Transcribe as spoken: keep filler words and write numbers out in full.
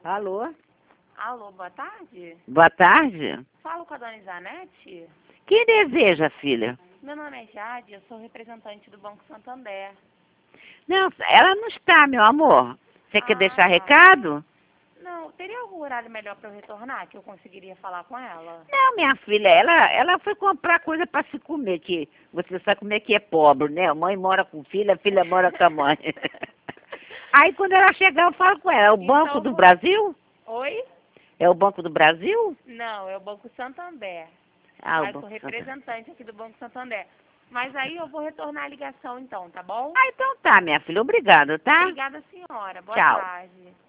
Alô? Alô, boa tarde. Boa tarde. Falo com a dona Isanete. Quem deseja, filha? Meu nome é Jade, eu sou representante do Banco Santander. Não, ela não está, meu amor. Você quer Ah, deixar tá. recado? Não, teria algum horário melhor para eu retornar, que eu conseguiria falar com ela? Não, minha filha, ela, ela foi comprar coisa para se comer, que você sabe como é que é pobre, né? A mãe mora com filha, a filha mora com a mãe. Aí quando ela chegar, eu falo com ela. É o Então, Banco do vou- Brasil? Oi? É o Banco do Brasil? Não, é o Banco Santander. Ah, o Aí eu Banco sou do Santander. representante aqui do Banco Santander. Mas aí eu vou retornar a ligação então, tá bom? Ah, então tá, minha filha. Obrigada, tá? Obrigada, senhora. Boa Tchau. tarde.